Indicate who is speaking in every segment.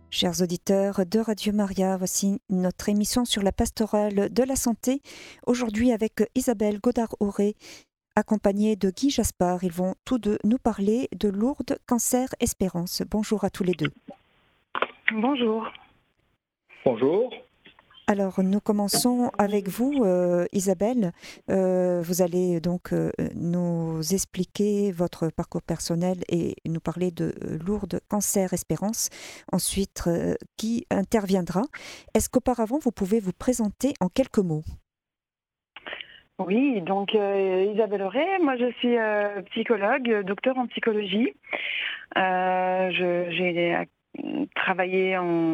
Speaker 1: Chers auditeurs de Radio Maria, voici notre émission sur la pastorale de la santé. Aujourd'hui avec Isabelle Godard-Auré, accompagnée de Guy Jaspard. Ils vont tous deux nous parler de Lourdes Cancer Espérance. Bonjour à tous les deux.
Speaker 2: Bonjour.
Speaker 3: Bonjour.
Speaker 1: Alors, nous commençons avec vous, Isabelle. Vous allez donc nous expliquer votre parcours personnel et nous parler de Lourdes Cancer Espérance. Ensuite, qui interviendra. Est-ce qu'auparavant, vous pouvez vous présenter en quelques mots ?
Speaker 2: Oui, donc Isabelle Auré, moi je suis psychologue, docteur en psychologie. J'ai travaillé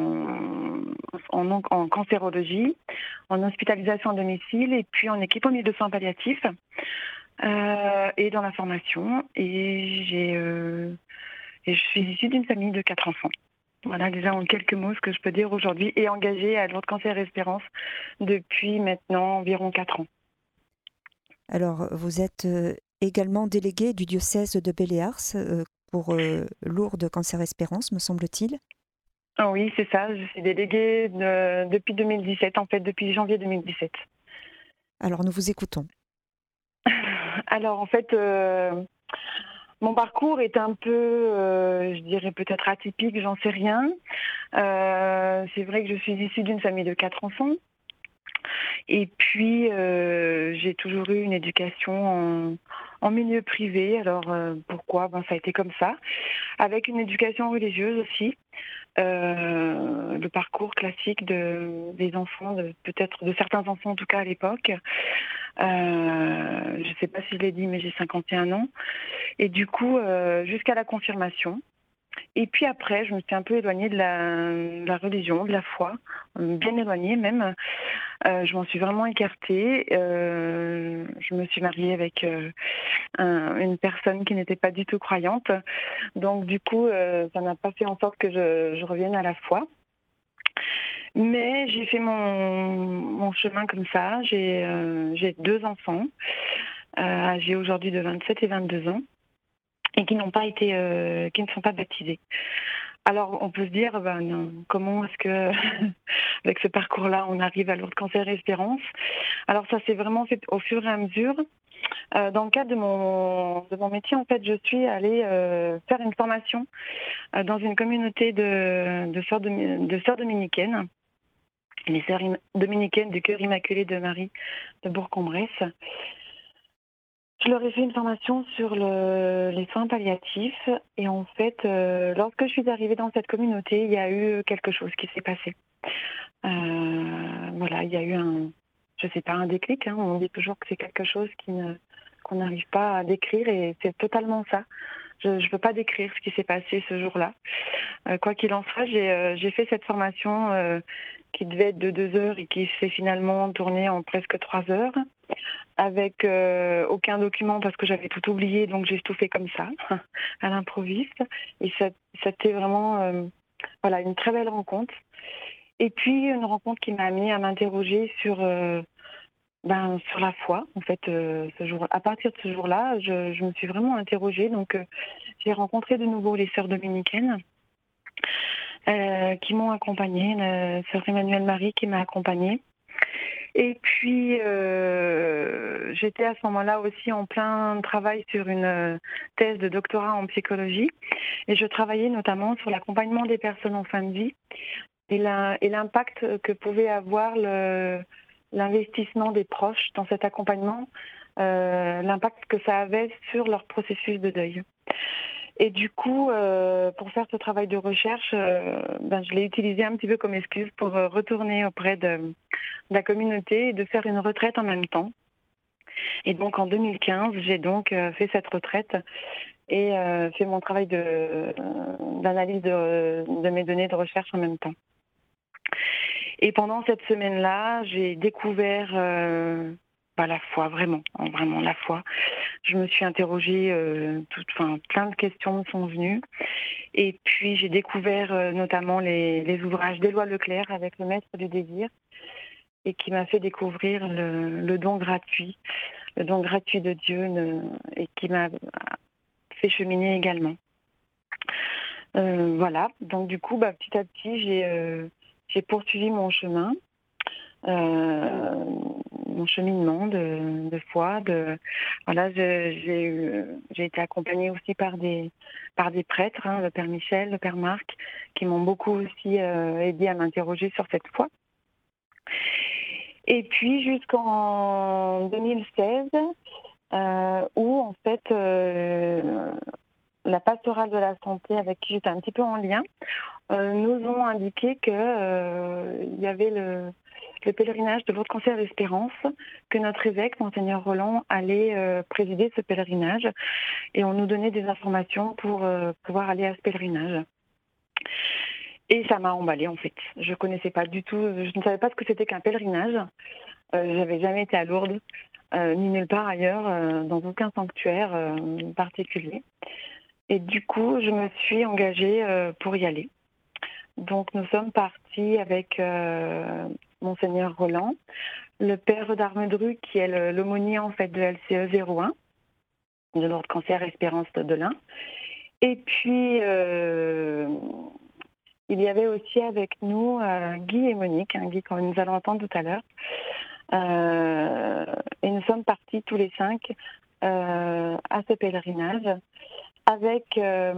Speaker 2: en cancérologie, en hospitalisation à domicile et puis en équipe aux soins palliatifs et dans la formation. Et je suis issue d'une famille de 4 enfants. Voilà déjà en quelques mots ce que je peux dire aujourd'hui, et engagée à Lourdes Cancer Espérance depuis maintenant environ 4 ans.
Speaker 1: Alors, vous êtes également déléguée du diocèse de Belléars pour Lourdes Cancer Espérance, me semble-t-il.
Speaker 2: Oh oui, c'est ça. Je suis déléguée depuis 2017, en fait, depuis janvier 2017.
Speaker 1: Alors, nous vous écoutons.
Speaker 2: Alors, en fait, mon parcours est un peu, je dirais peut-être atypique, j'en sais rien. C'est vrai que je suis issue d'une famille de 4 enfants. Et puis, j'ai toujours eu une éducation en milieu privé. Alors, pourquoi ? Ça a été comme ça. Avec une éducation religieuse aussi. Le parcours classique des enfants, peut-être de certains enfants en tout cas à l'époque. Je ne sais pas si je l'ai dit, mais j'ai 51 ans. Et du coup, jusqu'à la confirmation. Et puis après, je me suis un peu éloignée de la religion, de la foi, bien éloignée même. Je m'en suis vraiment écartée. Je me suis mariée avec une personne qui n'était pas du tout croyante. Donc du coup, ça n'a pas fait en sorte que je revienne à la foi. Mais j'ai fait mon chemin comme ça. J'ai 2 enfants, âgés aujourd'hui de 27 et 22 ans, et qui ne sont pas baptisés. Alors, on peut se dire, non, comment est-ce que, avec ce parcours-là, on arrive à Lourdes Cancer Espérance ? Alors, ça s'est vraiment fait au fur et à mesure. Dans le cadre de mon métier, en fait, je suis allée faire une formation dans une communauté de sœurs dominicaines, les sœurs dominicaines du Cœur Immaculé de Marie de Bourg-en-Bresse. Je leur ai fait une formation sur les soins palliatifs, et en fait, lorsque je suis arrivée dans cette communauté, il y a eu quelque chose qui s'est passé. Voilà, il y a eu un déclic. On dit toujours que c'est quelque chose qu'on n'arrive pas à décrire, et c'est totalement ça. Je ne peux pas décrire ce qui s'est passé ce jour-là. Quoi qu'il en soit, j'ai fait cette formation qui devait être de 2 heures et qui s'est finalement tournée en presque 3 heures, avec aucun document parce que j'avais tout oublié, donc j'ai tout fait comme ça, à l'improviste. Et c'était vraiment une très belle rencontre. Et puis une rencontre qui m'a amenée à m'interroger sur la foi. En fait, à partir de ce jour-là, je me suis vraiment interrogée. Donc j'ai rencontré de nouveau les sœurs dominicaines qui m'ont accompagnée, sœur Emmanuelle Marie qui m'a accompagnée. Et puis, j'étais à ce moment-là aussi en plein travail sur une thèse de doctorat en psychologie. Et je travaillais notamment sur l'accompagnement des personnes en fin de vie et l'impact que pouvait avoir l'investissement des proches dans cet accompagnement, l'impact que ça avait sur leur processus de deuil. Et du coup, pour faire ce travail de recherche, je l'ai utilisé un petit peu comme excuse pour retourner auprès de la communauté et de faire une retraite en même temps. Et donc en 2015, j'ai donc fait cette retraite et fait mon travail d'analyse de mes données de recherche en même temps. Et pendant cette semaine-là, j'ai découvert la foi, vraiment la foi. Je me suis interrogée, plein de questions me sont venues. Et puis j'ai découvert notamment les ouvrages d'Éloi Leclerc avec le Maître du désir, et qui m'a fait découvrir le don gratuit de Dieu, et qui m'a fait cheminer également. Voilà, donc du coup, petit à petit, j'ai poursuivi mon chemin, mon cheminement de foi. Voilà, j'ai été accompagnée aussi par des prêtres, hein, le Père Michel, le Père Marc, qui m'ont beaucoup aussi aidé à m'interroger sur cette foi. Et puis jusqu'en 2016, où en fait la pastorale de la santé avec qui j'étais un petit peu en lien nous ont indiqué que il y avait le pèlerinage de Lourdes-Cancer Espérance, que notre évêque, Monseigneur Roland, allait présider ce pèlerinage, et on nous donnait des informations pour pouvoir aller à ce pèlerinage. Et ça m'a emballée en fait. Je connaissais pas du tout, je ne savais pas ce que c'était qu'un pèlerinage. J'avais jamais été à Lourdes, ni nulle part ailleurs, dans aucun sanctuaire particulier. Et du coup, je me suis engagée pour y aller. Donc, nous sommes partis avec Monseigneur Roland, le père d'Armedru, qui est l'aumônier en fait de LCE 01, de Lourdes-Cancer Espérance de l'Ain. Et puis, il y avait aussi avec nous Guy et Monique, Guy, comme nous allons entendre tout à l'heure. Et nous sommes partis tous les 5 à ce pèlerinage avec...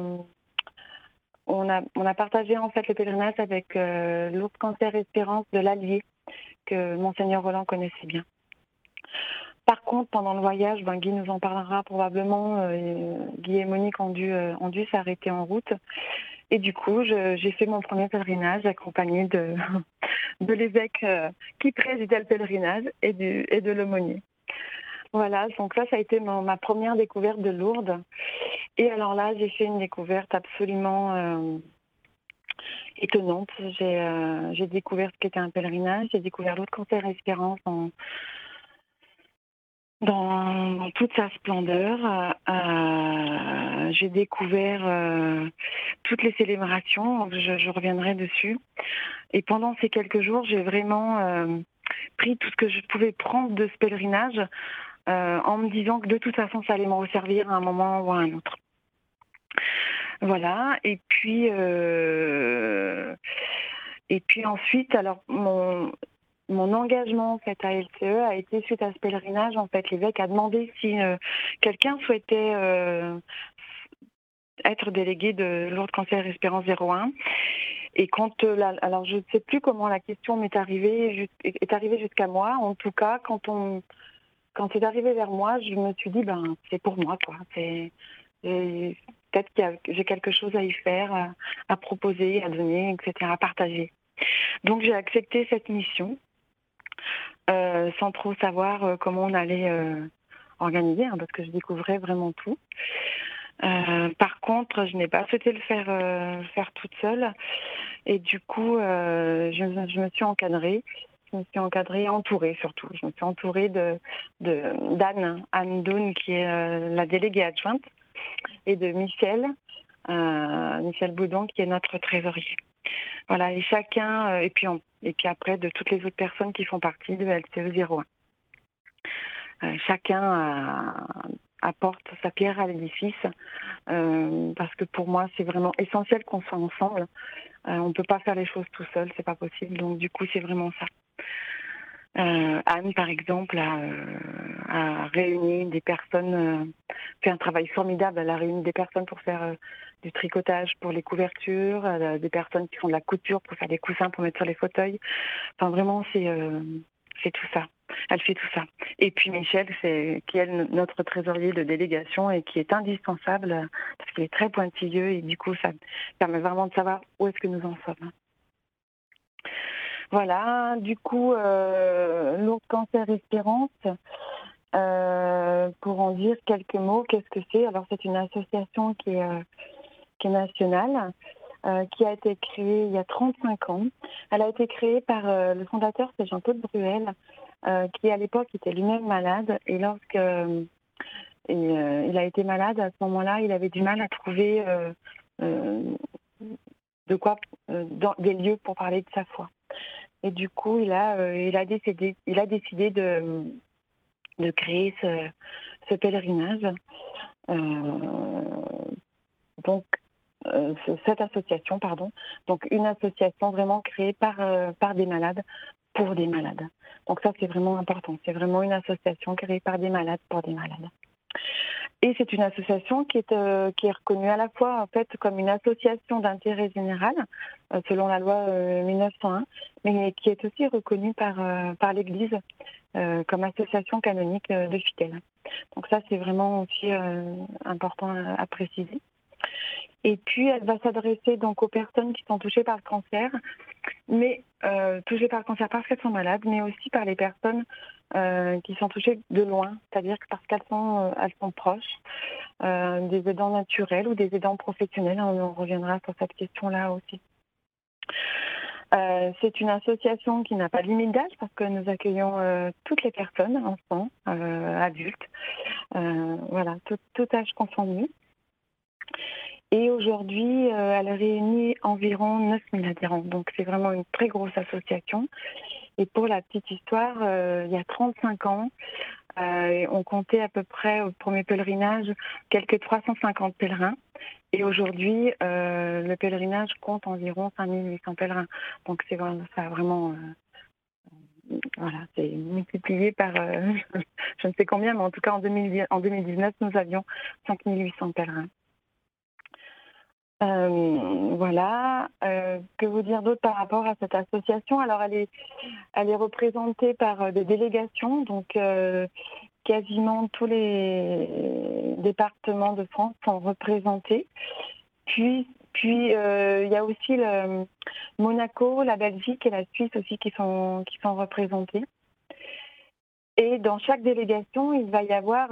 Speaker 2: On a partagé en fait le pèlerinage avec Lourdes-Cancer Espérance de l'Allier, que Monseigneur Roland connaissait bien. Par contre, pendant le voyage, Guy nous en parlera probablement, Guy et Monique ont dû s'arrêter en route. Et du coup, j'ai fait mon premier pèlerinage accompagné de l'évêque qui présidait le pèlerinage et de l'aumônier. Voilà, donc ça a été ma première découverte de Lourdes. Et alors là, j'ai fait une découverte absolument étonnante. J'ai découvert ce qu'était un pèlerinage, j'ai découvert Lourdes-Cancer Espérance dans toute sa splendeur. J'ai découvert toutes les célébrations, je reviendrai dessus. Et pendant ces quelques jours, j'ai vraiment pris tout ce que je pouvais prendre de ce pèlerinage en me disant que de toute façon, ça allait me resservir à un moment ou à un autre. Voilà, et puis ensuite, alors mon engagement en fait à LCE a été suite à ce pèlerinage. En fait, l'évêque a demandé si quelqu'un souhaitait être délégué de Lourdes-Cancer Espérance 01. Et alors je ne sais plus comment la question est arrivée jusqu'à moi. En tout cas, quand c'est arrivé vers moi, je me suis dit c'est pour moi quoi. Peut-être que j'ai quelque chose à y faire, à proposer, à donner, etc., à partager. Donc j'ai accepté cette mission sans trop savoir comment on allait organiser, parce que je découvrais vraiment tout. Par contre, je n'ai pas souhaité le faire toute seule. Et du coup, je me suis encadrée. Je me suis encadrée, entourée surtout. Je me suis entourée Anne Doun, qui est la déléguée adjointe, et de Michel Boudon, qui est notre trésorier. Voilà, et chacun, et puis après de toutes les autres personnes qui font partie de LCE 01. Chacun apporte sa pierre à l'édifice, parce que pour moi, c'est vraiment essentiel qu'on soit ensemble. On ne peut pas faire les choses tout seul, c'est pas possible. Donc du coup, c'est vraiment ça. Anne, par exemple, a réuni des personnes, fait un travail formidable. Elle a réuni des personnes pour faire du tricotage pour les couvertures, des personnes qui font de la couture pour faire des coussins pour mettre sur les fauteuils. Enfin, vraiment, c'est tout ça. Elle fait tout ça. Et puis Michel, qui est notre trésorier de délégation et qui est indispensable parce qu'il est très pointilleux et du coup, ça permet vraiment de savoir où est-ce que nous en sommes. Voilà, du coup, Lourdes-Cancer Espérance, pour en dire quelques mots, qu'est-ce que c'est? Alors, c'est une association qui est nationale, qui a été créée il y a 35 ans. Elle a été créée par le fondateur, c'est Jean-Paul Bruel, qui à l'époque était lui-même malade. Et il a été malade, à ce moment-là, il avait du mal à trouver des lieux pour parler de sa foi. Et du coup, il a décidé de créer ce pèlerinage. Donc, cette association, pardon, donc une association vraiment créée par des malades pour des malades. Donc ça, c'est vraiment important. C'est vraiment une association créée par des malades pour des malades. Et c'est une association qui est reconnue à la fois en fait comme une association d'intérêt général selon la loi 1901, mais qui est aussi reconnue par l'Église comme association canonique de fidèles. Donc ça, c'est vraiment aussi important à préciser. Et puis, elle va s'adresser donc aux personnes qui sont touchées par le cancer, mais touchées par le cancer parce qu'elles sont malades, mais aussi par les personnes qui sont touchées de loin, c'est-à-dire que parce qu'elles sont proches des aidants naturels ou des aidants professionnels. On reviendra sur cette question-là aussi. C'est une association qui n'a pas de limite d'âge parce que nous accueillons toutes les personnes, enfants, adultes, voilà, tout âge confondu. Et aujourd'hui, elle réunit environ 9000 adhérents. Donc, c'est vraiment une très grosse association. Et pour la petite histoire, il y a 35 ans, on comptait à peu près au premier pèlerinage quelques 350 pèlerins. Et aujourd'hui, le pèlerinage compte environ 5800 pèlerins. Donc, ça a vraiment... voilà, c'est multiplié par je ne sais combien, mais en tout cas, en 2019, nous avions 5800 pèlerins. Voilà. Que vous dire d'autre par rapport à cette association? Alors, elle est représentée par des délégations, donc quasiment tous les départements de France sont représentés. Puis il y a aussi le Monaco, la Belgique et la Suisse aussi qui sont représentés. Et dans chaque délégation, il va y avoir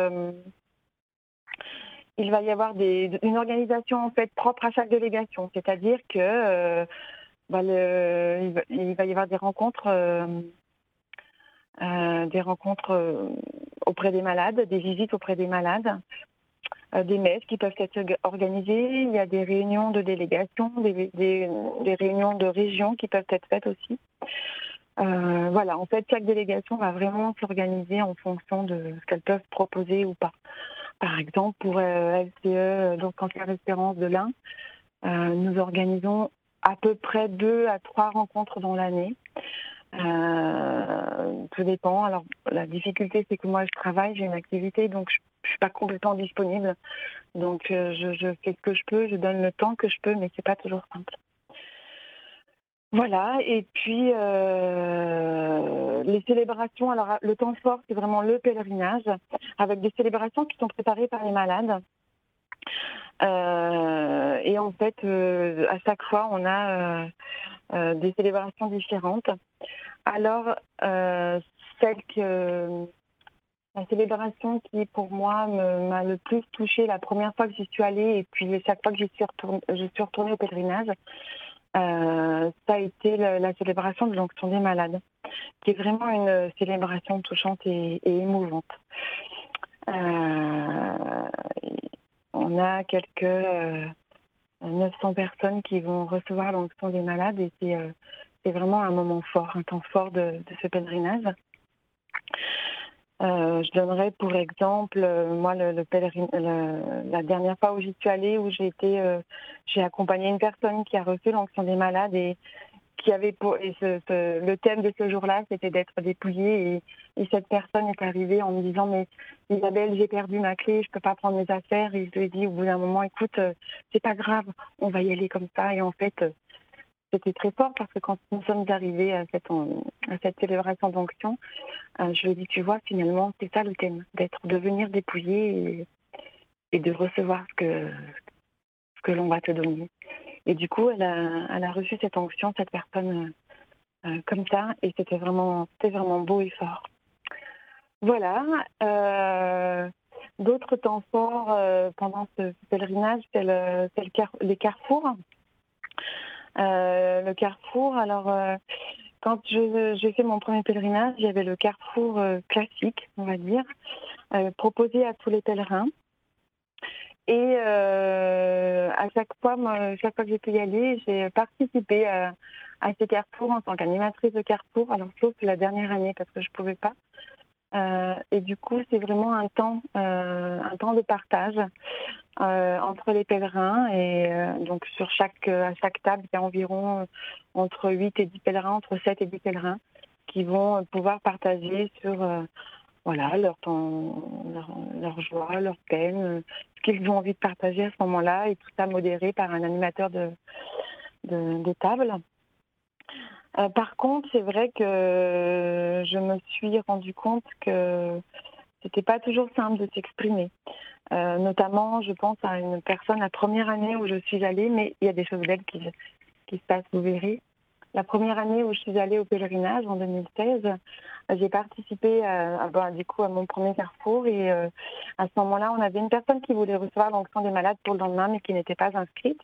Speaker 2: une organisation en fait propre à chaque délégation, c'est-à-dire que il va y avoir des rencontres auprès des malades, des visites auprès des malades, des messes qui peuvent être organisées. Il y a des réunions de délégation, des réunions de région qui peuvent être faites aussi. Voilà, en fait, chaque délégation va vraiment s'organiser en fonction de ce qu'elles peuvent proposer ou pas. Par exemple, pour LCE, donc Cancer Espérance de l'Ain, nous organisons à peu près 2 à 3 rencontres dans l'année. Tout dépend. Alors, la difficulté, c'est que moi, je travaille, j'ai une activité, donc je ne suis pas complètement disponible. Donc, je fais ce que je peux, je donne le temps que je peux, mais ce n'est pas toujours simple. Voilà, et puis les célébrations, alors le temps fort, c'est vraiment le pèlerinage, avec des célébrations qui sont préparées par les malades. Et en fait, à chaque fois, on a des célébrations différentes. Alors, la célébration qui, pour moi, m'a le plus touchée la première fois que j'y suis allée, et puis chaque fois que je suis retournée au pèlerinage, ça a été la célébration de l'onction des malades, qui est vraiment une célébration touchante et émouvante. On a quelques 900 personnes qui vont recevoir l'onction des malades et c'est vraiment un moment fort, un temps fort de ce pèlerinage. Je donnerai pour exemple, moi, la dernière fois où j'y suis allée, où j'ai accompagné une personne qui a reçu l'onction des malades et qui avait le thème de ce jour-là, c'était d'être dépouillée. Et cette personne est arrivée en me disant, mais Isabelle, j'ai perdu ma clé, je peux pas prendre mes affaires. Et je lui ai dit au bout d'un moment, écoute, c'est pas grave, on va y aller comme ça. Et en fait, c'était très fort parce que quand nous sommes arrivés à cette célébration d'onction, je lui ai dit, tu vois, finalement, c'est ça le thème, de venir dépouiller et de recevoir ce que l'on va te donner. Et du coup, elle a reçu cette onction, cette personne, comme ça, et c'était vraiment beau et fort. Voilà. D'autres temps forts pendant ce pèlerinage, c'est les carrefours. Le carrefour, alors quand j'ai fait mon premier pèlerinage, il y avait le carrefour classique, on va dire, proposé à tous les pèlerins. Et à chaque fois que j'ai pu y aller, j'ai participé à ces carrefours en tant qu'animatrice de carrefour. Alors sauf la dernière année parce que je ne pouvais pas. Et du coup, c'est vraiment un temps de partage entre les pèlerins. Et donc, à chaque table, il y a environ entre 8 et 10 pèlerins, entre 7 et 10 pèlerins qui vont pouvoir partager sur voilà, leur temps, leur joie, leur peine, ce qu'ils ont envie de partager à ce moment-là, et tout ça modéré par un animateur de table. Par contre, c'est vrai que je me suis rendu compte que c'était pas toujours simple de s'exprimer. Notamment, je pense à une personne, la première année où je suis allée, mais il y a des choses belles qui se passent, vous verrez. La première année où je suis allée au pèlerinage, en 2016, j'ai participé du coup, à mon premier carrefour. Et à ce moment-là, on avait une personne qui voulait recevoir l'onction des malades pour le lendemain, mais qui n'était pas inscrite.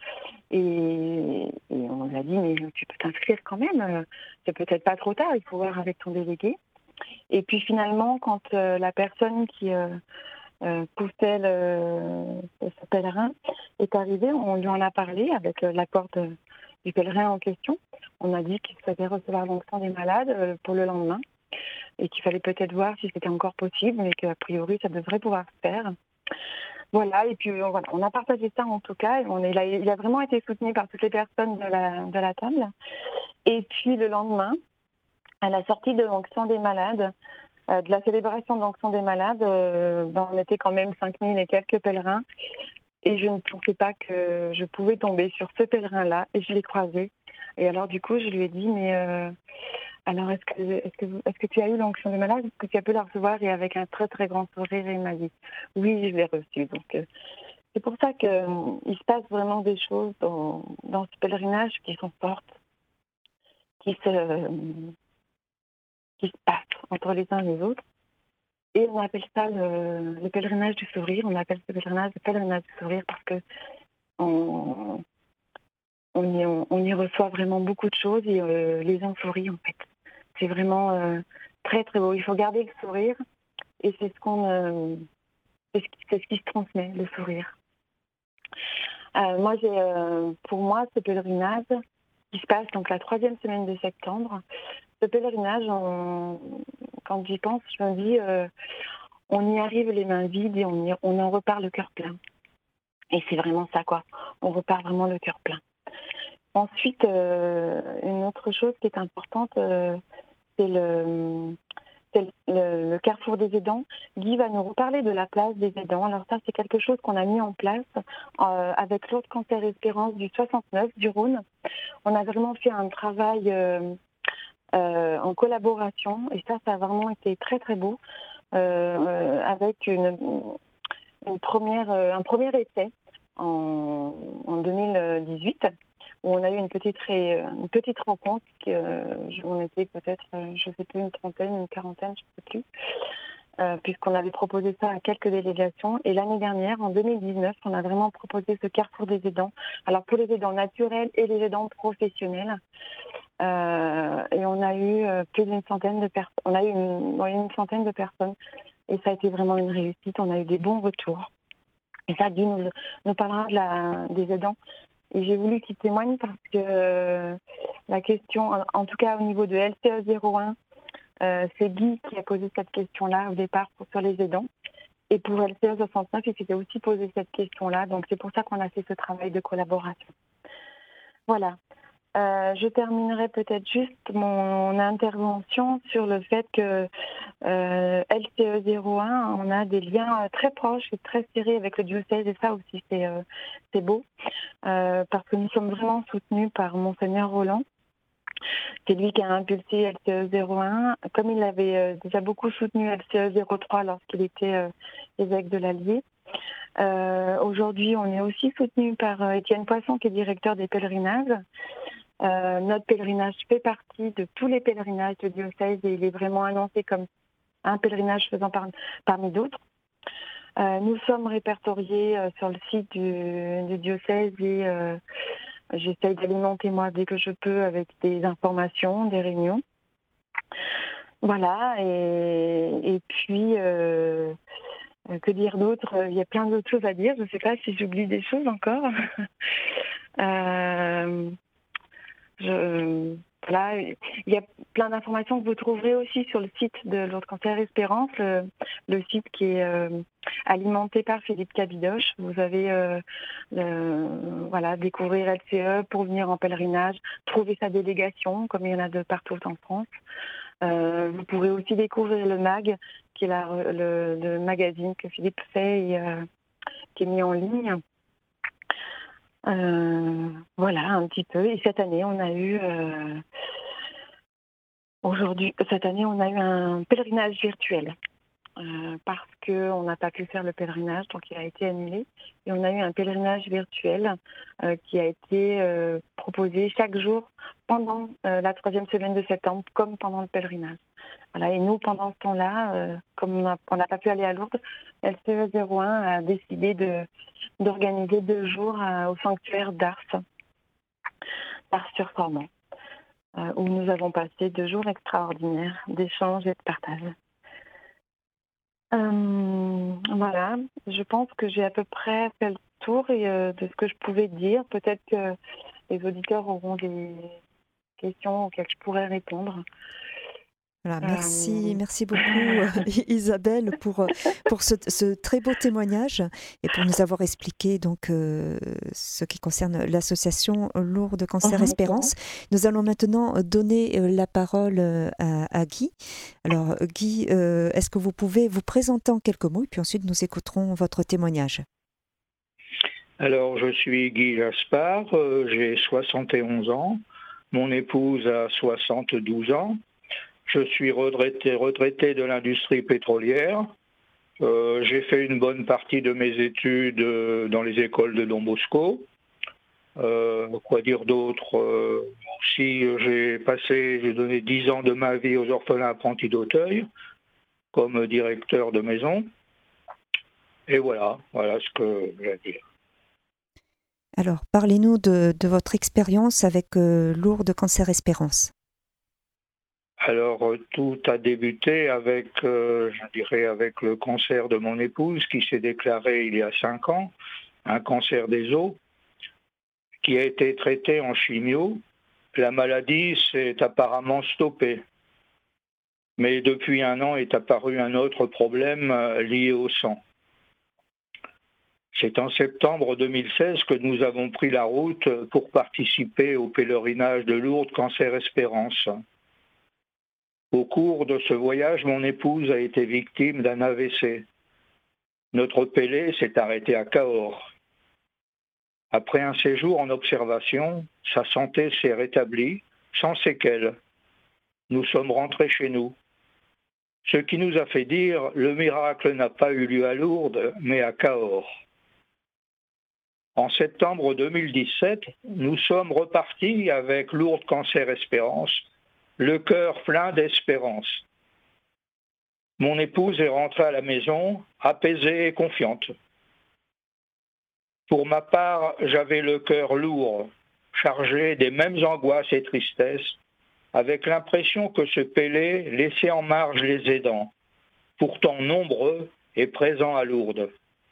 Speaker 2: Et on lui a dit, mais tu peux t'inscrire quand même, c'est peut-être pas trop tard, il faut voir avec ton délégué. Et puis finalement, quand la personne qui poussait ce pèlerin est arrivée, on lui en a parlé avec l'accord du pèlerin en question. On a dit qu'il souhaitait recevoir l'onction des malades pour le lendemain et qu'il fallait peut-être voir si c'était encore possible, mais qu'a priori, ça devrait pouvoir se faire. Voilà, et puis voilà, on a partagé ça en tout cas. Il a vraiment été soutenu par toutes les personnes de la table. Et puis le lendemain, à la sortie de l'onction des malades, de la célébration de l'onction des malades, on était quand même 5000 et quelques pèlerins. Et je ne pensais pas que je pouvais tomber sur ce pèlerin-là. Et je l'ai croisé. Et alors du coup, je lui ai dit, mais alors est-ce que tu as eu l'onction des malades? Est-ce que tu as pu la recevoir? Et avec un très très grand sourire, il m'a dit, oui, je l'ai reçue. Donc c'est pour ça qu'il se passe vraiment des choses dans ce pèlerinage qui sont fortes, qui se passent entre les uns et les autres. Et on appelle ça le pèlerinage du sourire. On appelle ce pèlerinage le pèlerinage du sourire parce que on y reçoit vraiment beaucoup de choses et les gens sourient en fait. C'est vraiment très très beau. Il faut garder le sourire et c'est ce qui se transmet, le sourire. Pour moi, ce pèlerinage qui se passe donc la 3e semaine de septembre, ce pèlerinage, quand j'y pense, je me dis, on y arrive les mains vides et on en repart le cœur plein. Et c'est vraiment ça, quoi. On repart vraiment le cœur plein. Ensuite, une autre chose qui est importante, c'est le carrefour des aidants. Guy va nous reparler de la place des aidants. Alors ça, c'est quelque chose qu'on a mis en place avec l'Ordre Cancer Espérance du 69 du Rhône. On a vraiment fait un travail en collaboration et ça a vraiment été très très beau avec un premier essai en 2018 où on a eu une petite rencontre. On était peut-être, je ne sais plus, une trentaine, une quarantaine, je ne sais plus, puisqu'on avait proposé ça à quelques délégations. Et l'année dernière, en 2019, on a vraiment proposé ce carrefour des aidants. Alors pour les aidants naturels et les aidants professionnels. Et on a eu plus d'une centaine de personnes. On a eu une centaine de personnes. Et ça a été vraiment une réussite. On a eu des bons retours. Et ça, Guy nous parlera des aidants. Et j'ai voulu qu'il témoigne parce que la question, en tout cas au niveau de LCE 01, c'est Guy qui a posé cette question-là au départ sur les aidants. Et pour LCE 69, il s'était aussi posé cette question-là. Donc c'est pour ça qu'on a fait ce travail de collaboration. Voilà. Je terminerai peut-être juste mon intervention sur le fait que LCE 01, on a des liens très proches et très serrés avec le diocèse et ça aussi c'est beau parce que nous sommes vraiment soutenus par Monseigneur Roland. C'est lui qui a impulsé LCE 01, comme il avait déjà beaucoup soutenu LCE 03 lorsqu'il était évêque de l'Allier. Aujourd'hui, on est aussi soutenu par Étienne Poisson qui est directeur des pèlerinages. Notre pèlerinage fait partie de tous les pèlerinages de diocèse et il est vraiment annoncé comme un pèlerinage faisant parmi d'autres. Nous sommes répertoriés sur le site du diocèse et j'essaye d'alimenter moi dès que je peux avec des informations, des réunions. Voilà, et puis que dire d'autre? Il y a plein d'autres choses à dire, je ne sais pas si j'oublie des choses encore. Là, il y a plein d'informations que vous trouverez aussi sur le site de Lourdes Cancer Espérance, le site qui est alimenté par Philippe Cabidoche. Vous avez découvrir LCE pour venir en pèlerinage, trouver sa délégation, comme il y en a de partout en France. Vous pourrez aussi découvrir le MAG, qui est le magazine que Philippe fait et qui est mis en ligne. Voilà, un petit peu. Et cette année, on a eu un pèlerinage virtuel parce qu'on n'a pas pu faire le pèlerinage, donc il a été annulé. Et on a eu un pèlerinage virtuel qui a été proposé chaque jour pendant la 3e semaine de septembre, comme pendant le pèlerinage. Voilà, et nous, pendant ce temps-là, comme on n'a pas pu aller à Lourdes, LCE 01 a décidé d'organiser 2 jours au sanctuaire d'Ars-sur-Sormand, où nous avons passé 2 jours extraordinaires d'échanges et de partage. Voilà, je pense que j'ai à peu près fait le tour de ce que je pouvais dire. Peut-être que les auditeurs auront des questions auxquelles je pourrais répondre.
Speaker 1: Voilà, merci beaucoup Isabelle pour ce très beau témoignage et pour nous avoir expliqué donc ce qui concerne l'association Lourdes Cancer Espérance. Nous allons maintenant donner la parole à Guy. Alors Guy, est-ce que vous pouvez vous présenter en quelques mots et puis ensuite nous écouterons votre témoignage.
Speaker 3: Alors je suis Guy Jaspard, j'ai 71 ans, mon épouse a 72 ans. Je suis retraité de l'industrie pétrolière. J'ai fait une bonne partie de mes études dans les écoles de Don Bosco. Quoi dire d'autre aussi, j'ai donné 10 ans de ma vie aux orphelins apprentis d'Auteuil, comme directeur de maison. Et voilà ce que j'ai à dire.
Speaker 1: Alors, parlez-nous de votre expérience avec Lourdes Cancer Espérance.
Speaker 3: Alors, tout a débuté avec le cancer de mon épouse qui s'est déclaré il y a 5 ans, un cancer des os, qui a été traité en chimio. La maladie s'est apparemment stoppée. Mais depuis 1 an est apparu un autre problème lié au sang. C'est en septembre 2016 que nous avons pris la route pour participer au pèlerinage de Lourdes Cancer Espérance. Au cours de ce voyage, mon épouse a été victime d'un AVC. Notre pélé s'est arrêté à Cahors. Après un séjour en observation, sa santé s'est rétablie, sans séquelles. Nous sommes rentrés chez nous. Ce qui nous a fait dire, le miracle n'a pas eu lieu à Lourdes, mais à Cahors. En septembre 2017, nous sommes repartis avec Lourdes Cancer Espérance, le cœur plein d'espérance. Mon épouse est rentrée à la maison, apaisée et confiante. Pour ma part, j'avais le cœur lourd, chargé des mêmes angoisses et tristesses, avec l'impression que ce pélé laissait en marge les aidants, pourtant nombreux et présents à Lourdes.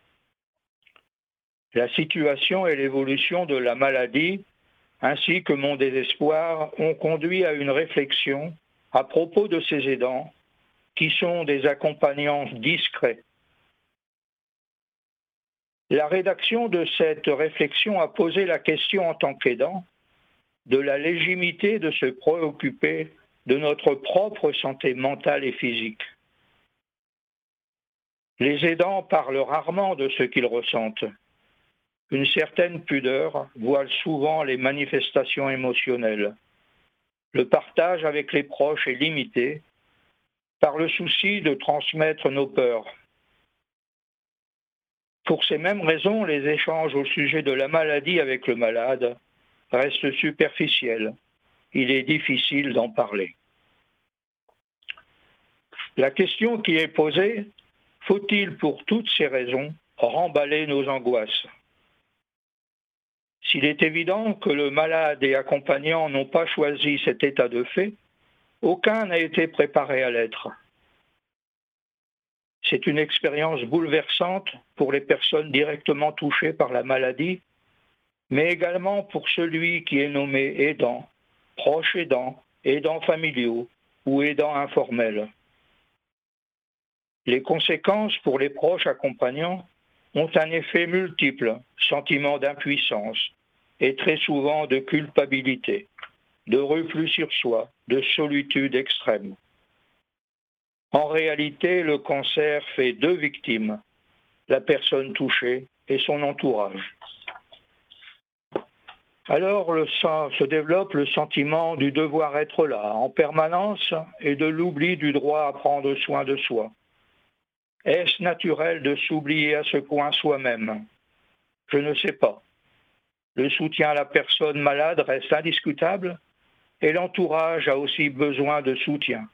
Speaker 3: La situation et l'évolution de la maladie ainsi que mon désespoir, ont conduit à une réflexion à propos de ces aidants, qui sont des accompagnants discrets. La rédaction de cette réflexion a posé la question en tant qu'aidant de la légitimité de se préoccuper de notre propre santé mentale et physique. Les aidants parlent rarement de ce qu'ils ressentent. Une certaine pudeur voile souvent les manifestations émotionnelles. Le partage avec les proches est limité par le souci de transmettre nos peurs. Pour ces mêmes raisons, les échanges au sujet de la maladie avec le malade restent superficiels. Il est difficile d'en parler. La question qui est posée, faut-il pour toutes ces raisons remballer nos angoisses ? S'il est évident que le malade et accompagnant n'ont pas choisi cet état de fait, aucun n'a été préparé à l'être. C'est une expérience bouleversante pour les personnes directement touchées par la maladie, mais également pour celui qui est nommé aidant, proche aidant aidants familiaux ou aidants informels. Les conséquences pour les proches accompagnants ont un effet multiple, sentiment d'impuissance et très souvent de culpabilité, de repli sur soi, de solitude extrême. En réalité, le cancer fait deux victimes, la personne touchée et son entourage. Alors se développe le sentiment du devoir être là en permanence et de l'oubli du droit à prendre soin de soi. Est-ce naturel de s'oublier à ce point soi-même? Je ne sais pas. Le soutien à la personne malade reste indiscutable et l'entourage a aussi besoin de soutien.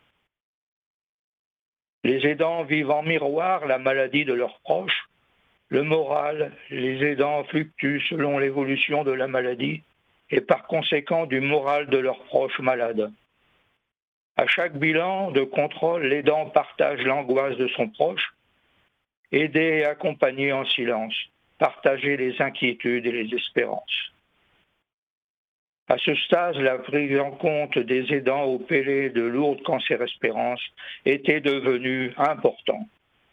Speaker 3: Les aidants vivent en miroir la maladie de leurs proches. Le moral, les aidants fluctuent selon l'évolution de la maladie et par conséquent du moral de leurs proches malades. À chaque bilan de contrôle, l'aidant partage l'angoisse de son proche, aider et accompagner en silence, partager les inquiétudes et les espérances. À ce stade, la prise en compte des aidants au PLE de Lourdes Cancer Espérance était devenue importante.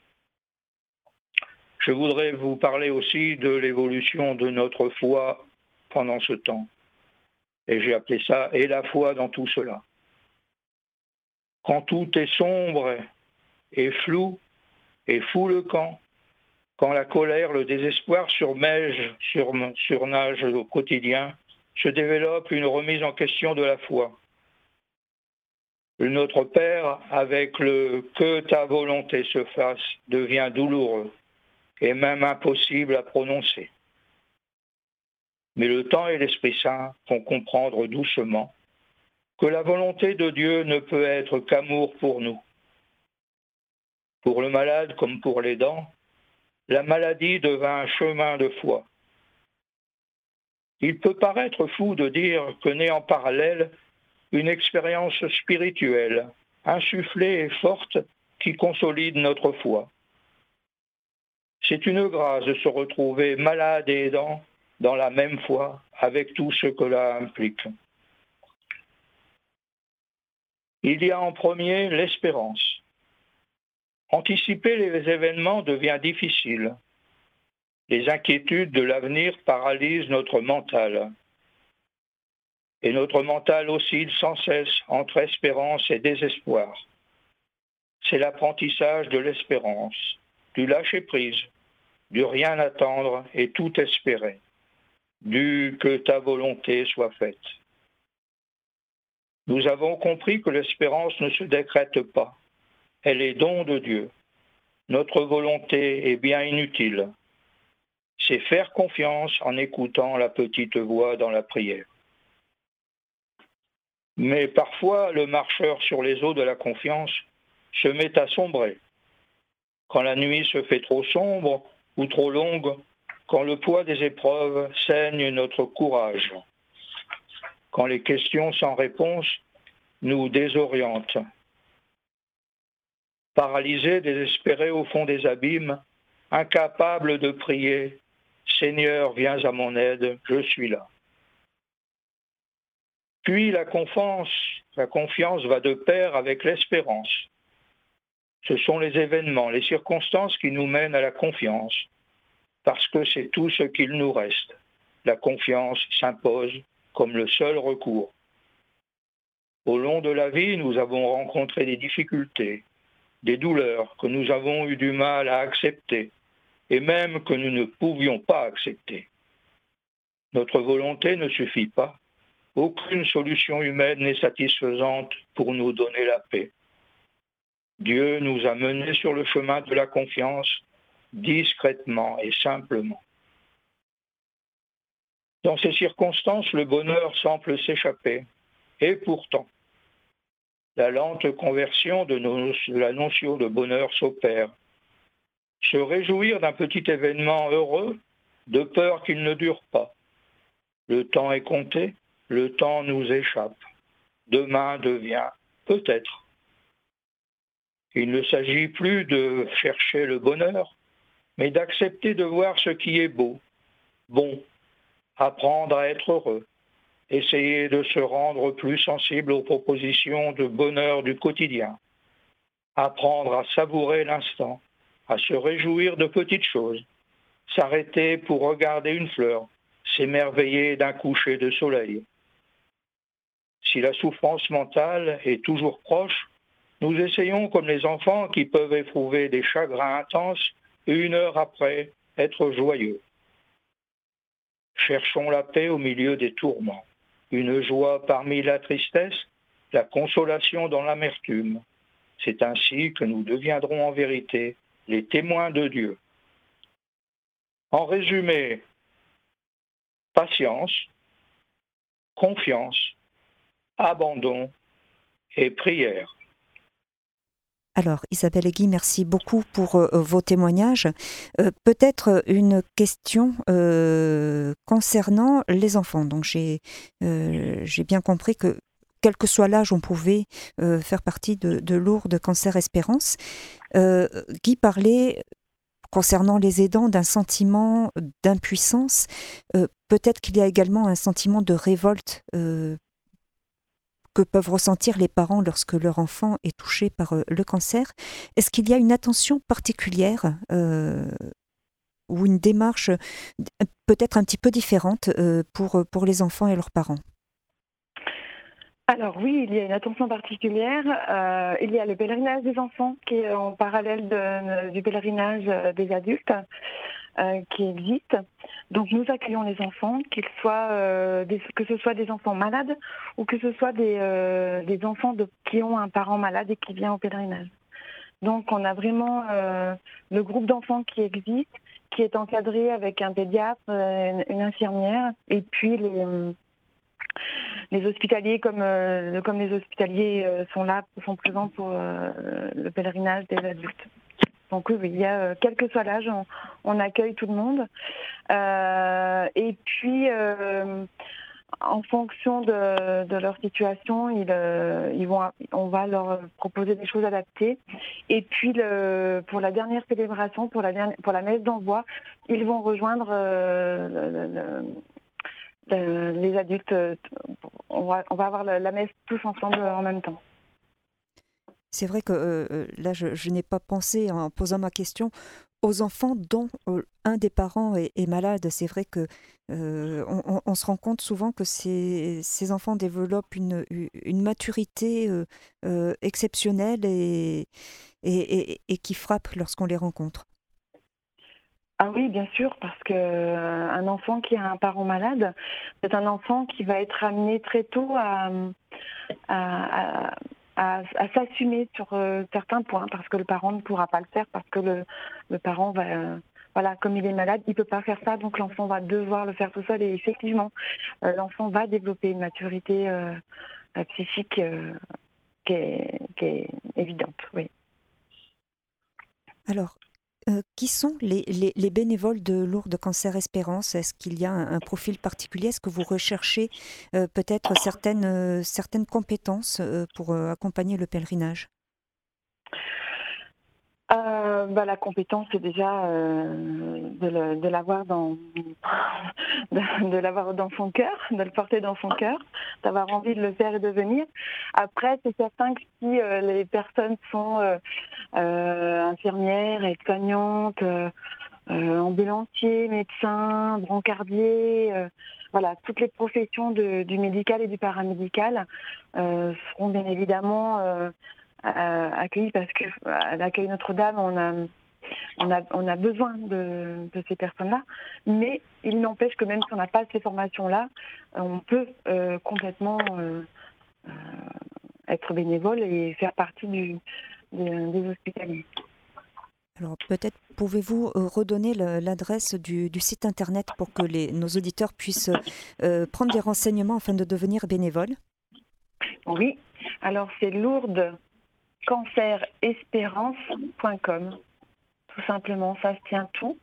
Speaker 3: Je voudrais vous parler aussi de l'évolution de notre foi pendant ce temps. Et j'ai appelé ça « Et la foi dans tout cela ». Quand tout est sombre et flou et fout le camp, quand la colère, le désespoir surnagent au quotidien, se développe une remise en question de la foi. Notre Père, avec le « que ta volonté se fasse » devient douloureux et même impossible à prononcer. Mais le temps et l'Esprit Saint font comprendre doucement que la volonté de Dieu ne peut être qu'amour pour nous. Pour le malade comme pour l'aidant, la maladie devint un chemin de foi. Il peut paraître fou de dire que naît en parallèle une expérience spirituelle, insufflée et forte qui consolide notre foi. C'est une grâce de se retrouver malade et aidant dans la même foi, avec tout ce que cela implique. Il y a en premier l'espérance. Anticiper les événements devient difficile. Les inquiétudes de l'avenir paralysent notre mental. Et notre mental oscille sans cesse entre espérance et désespoir. C'est l'apprentissage de l'espérance, du lâcher-prise, du rien attendre et tout espérer, du que ta volonté soit faite. Nous avons compris que l'espérance ne se décrète pas, elle est don de Dieu. Notre volonté est bien inutile. C'est faire confiance en écoutant la petite voix dans la prière. Mais parfois, le marcheur sur les eaux de la confiance se met à sombrer. Quand la nuit se fait trop sombre ou trop longue, quand le poids des épreuves saigne notre courage, quand les questions sans réponse nous désorientent. Paralysés, désespérés au fond des abîmes, incapables de prier, « Seigneur, viens à mon aide, je suis là ». Puis la confiance va de pair avec l'espérance. Ce sont les événements, les circonstances qui nous mènent à la confiance, parce que c'est tout ce qu'il nous reste. La confiance s'impose comme le seul recours. Au long de la vie, nous avons rencontré des difficultés, des douleurs que nous avons eu du mal à accepter, et même que nous ne pouvions pas accepter. Notre volonté ne suffit pas. Aucune solution humaine n'est satisfaisante pour nous donner la paix. Dieu nous a menés sur le chemin de la confiance, discrètement et simplement. Dans ces circonstances, le bonheur semble s'échapper. Et pourtant, la lente conversion de la notion de bonheur s'opère. Se réjouir d'un petit événement heureux, de peur qu'il ne dure pas. Le temps est compté, le temps nous échappe. Demain devient peut-être. Il ne s'agit plus de chercher le bonheur, mais d'accepter de voir ce qui est beau, bon, apprendre à être heureux, essayer de se rendre plus sensible aux propositions de bonheur du quotidien, apprendre à savourer l'instant, à se réjouir de petites choses, s'arrêter pour regarder une fleur, s'émerveiller d'un coucher de soleil. Si la souffrance mentale est toujours proche, nous essayons comme les enfants qui peuvent éprouver des chagrins intenses et 1 heure après être joyeux. Cherchons la paix au milieu des tourments, une joie parmi la tristesse, la consolation dans l'amertume. C'est ainsi que nous deviendrons en vérité les témoins de Dieu. En résumé, patience, confiance, abandon et prière.
Speaker 1: Alors, Isabelle et Guy, merci beaucoup pour vos témoignages. Peut-être une question concernant les enfants. Donc, j'ai bien compris que, quel que soit l'âge, on pouvait faire partie de Lourdes Cancer Espérance. Guy parlait, concernant les aidants, d'un sentiment d'impuissance. Peut-être qu'il y a également un sentiment de révolte que peuvent ressentir les parents lorsque leur enfant est touché par le cancer. Est-ce qu'il y a une attention particulière ou une démarche peut-être un petit peu différente pour les enfants et leurs parents?
Speaker 2: Alors oui, il y a une attention particulière. Il y a le pèlerinage des enfants qui est en parallèle du pèlerinage des adultes qui existe. Donc nous accueillons les enfants, que ce soit des enfants malades ou que ce soit des enfants qui ont un parent malade et qui vient au pèlerinage. Donc on a vraiment le groupe d'enfants qui existe, qui est encadré avec un pédiatre, une infirmière, et puis les hospitaliers comme les hospitaliers sont présents pour le pèlerinage des adultes. Donc oui, il y a, quel que soit l'âge, on accueille tout le monde. Et puis, en fonction de leur situation, on va leur proposer des choses adaptées. Et puis, pour la dernière célébration, pour la messe d'envoi, ils vont rejoindre les adultes. On va avoir la messe tous ensemble en même temps.
Speaker 1: C'est vrai que là, je n'ai pas pensé, en posant ma question, aux enfants dont un des parents est malade. C'est vrai que on se rend compte souvent que ces enfants développent une maturité exceptionnelle et qui frappe lorsqu'on les rencontre.
Speaker 2: Ah oui, bien sûr, parce qu'un enfant qui a un parent malade, c'est un enfant qui va être amené très tôt à s'assumer sur certains points, parce que le parent ne pourra pas le faire, parce que le parent va, comme il est malade, il ne peut pas faire ça, donc l'enfant va devoir le faire tout seul. Et effectivement, l'enfant va développer une maturité psychique qui est évidente, oui.
Speaker 1: Alors, qui sont les bénévoles de Lourdes Cancer Espérance? Est-ce qu'il y a un profil particulier? Est-ce que vous recherchez peut-être certaines compétences pour accompagner le pèlerinage?
Speaker 2: La compétence, c'est déjà de l'avoir de l'avoir dans son cœur, de le porter dans son cœur, d'avoir envie de le faire et de venir. Après, c'est certain que si les personnes sont infirmières, aides-soignantes, ambulanciers, médecins, brancardiers, voilà, toutes les professions du médical et du paramédical seront bien évidemment accueillis, parce que à l'accueil Notre-Dame, on a besoin de ces personnes-là, mais il n'empêche que même si on n'a pas ces formations-là, on peut complètement être bénévole et faire partie des hospitaliers.
Speaker 1: Alors peut-être pouvez-vous redonner l'adresse du site internet pour que nos auditeurs puissent prendre des renseignements afin de devenir bénévoles?
Speaker 2: Oui, alors c'est lourdescancerespérance.com. Tout simplement, ça se tient tout.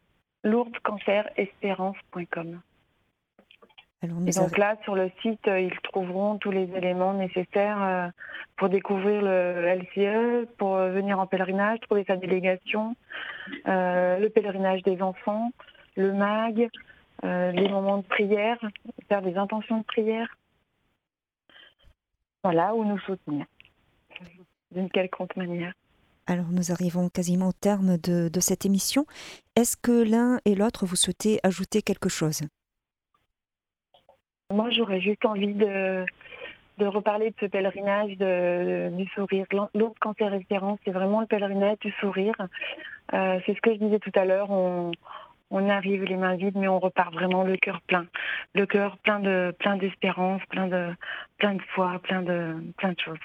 Speaker 2: lourdescancerespérance.com. Et donc là, sur le site, ils trouveront tous les éléments nécessaires pour découvrir le LCE, pour venir en pèlerinage, trouver sa délégation, le pèlerinage des enfants, le MAG, les moments de prière, faire des intentions de prière. Voilà, ou nous soutenir d'une quelconque manière.
Speaker 1: Alors, nous arrivons quasiment au terme de cette émission. Est-ce que l'un et l'autre, vous souhaitez ajouter quelque chose?
Speaker 2: Moi, j'aurais juste envie de reparler de ce pèlerinage du sourire. Lourdes Cancer Espérance, c'est vraiment le pèlerinage du sourire. C'est ce que je disais tout à l'heure. On arrive les mains vides, mais on repart vraiment le cœur plein. Le cœur plein d'espérance, plein de foi, plein de choses.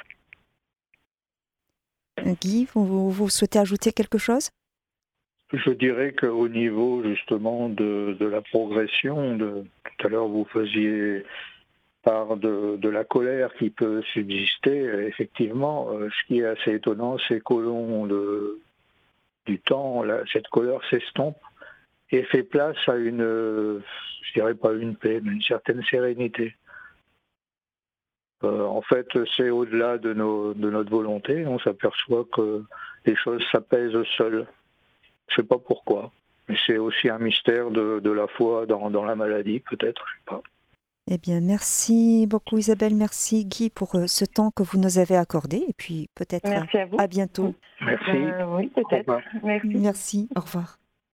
Speaker 1: Guy, vous souhaitez ajouter quelque chose?
Speaker 3: Je dirais qu'au niveau justement de la progression, tout à l'heure vous faisiez part de la colère qui peut subsister. Effectivement, ce qui est assez étonnant, c'est qu'au long du temps, cette colère s'estompe et fait place à je dirais pas une paix, mais une certaine sérénité. En fait, c'est au-delà de notre volonté. On s'aperçoit que les choses s'apaisent seules. Je sais pas pourquoi, mais c'est aussi un mystère de la foi dans la maladie, peut-être, je sais pas.
Speaker 1: Eh bien, merci beaucoup Isabelle, merci Guy pour ce temps que vous nous avez accordé et puis peut-être
Speaker 2: Merci à vous.
Speaker 1: À bientôt.
Speaker 3: Merci.
Speaker 2: Oui, peut-être.
Speaker 3: Au revoir.
Speaker 2: Merci.
Speaker 1: Merci, au revoir.